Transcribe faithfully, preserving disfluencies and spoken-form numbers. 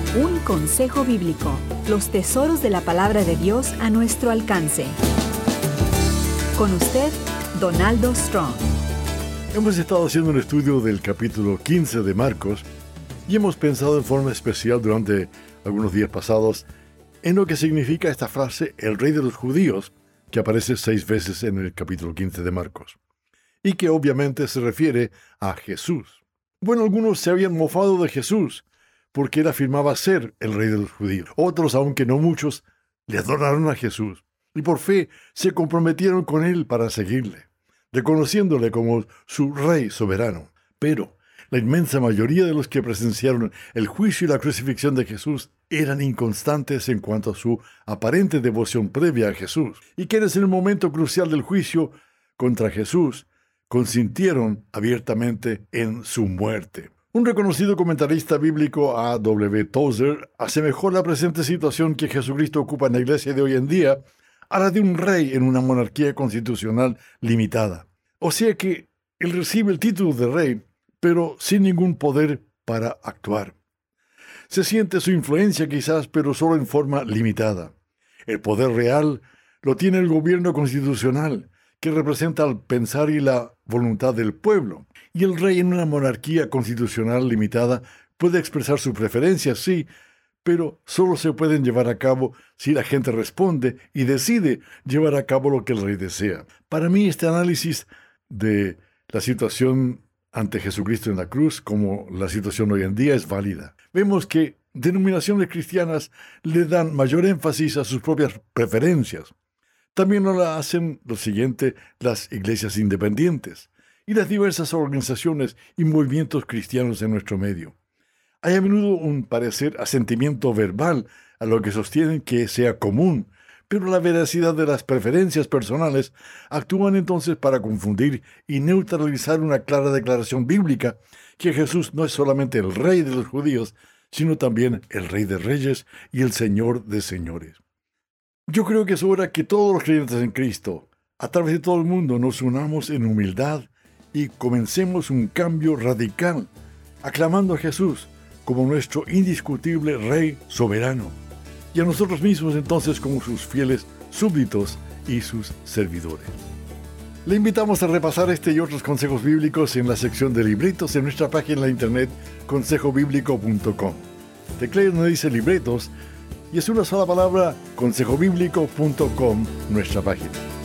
Un consejo bíblico. Los tesoros de la palabra de Dios a nuestro alcance. Con usted, Donaldo Strong. Hemos estado haciendo un estudio del capítulo quince de Marcos y hemos pensado en forma especial durante algunos días pasados en lo que significa esta frase, el rey de los judíos, que aparece seis veces en el capítulo quince de Marcos, y que obviamente se refiere a Jesús. Bueno, algunos se habían mofado de Jesús porque él afirmaba ser el rey de los judíos. Otros, aunque no muchos, le adoraron a Jesús y por fe se comprometieron con él para seguirle, reconociéndole como su rey soberano. Pero la inmensa mayoría de los que presenciaron el juicio y la crucifixión de Jesús eran inconstantes en cuanto a su aparente devoción previa a Jesús, y quienes en el momento crucial del juicio contra Jesús consintieron abiertamente en su muerte. Un reconocido comentarista bíblico, A W Tozer, asemejó la presente situación que Jesucristo ocupa en la iglesia de hoy en día a la de un rey en una monarquía constitucional limitada. O sea que él recibe el título de rey, pero sin ningún poder para actuar. Se siente su influencia quizás, pero solo en forma limitada. El poder real lo tiene el gobierno constitucional, que representa el pensar y la voluntad del pueblo. Y el rey en una monarquía constitucional limitada puede expresar sus preferencias, sí, pero solo se pueden llevar a cabo si la gente responde y decide llevar a cabo lo que el rey desea. Para mí, este análisis de la situación ante Jesucristo en la cruz, como la situación hoy en día, es válida. Vemos que denominaciones cristianas le dan mayor énfasis a sus propias preferencias. También lo hacen lo siguiente las iglesias independientes y las diversas organizaciones y movimientos cristianos en nuestro medio. Hay a menudo un parecer asentimiento verbal a lo que sostienen que sea común, pero la veracidad de las preferencias personales actúan entonces para confundir y neutralizar una clara declaración bíblica que Jesús no es solamente el rey de los judíos, sino también el rey de reyes y el señor de señores. Yo creo que es hora que todos los creyentes en Cristo, a través de todo el mundo, nos unamos en humildad y comencemos un cambio radical, aclamando a Jesús como nuestro indiscutible Rey soberano, y a nosotros mismos entonces como sus fieles súbditos y sus servidores. Le invitamos a repasar este y otros consejos bíblicos en la sección de libretos en nuestra página de internet consejo bíblico punto com. Teclee donde dice libretos y es una sola palabra, consejo bíblico punto com, nuestra página.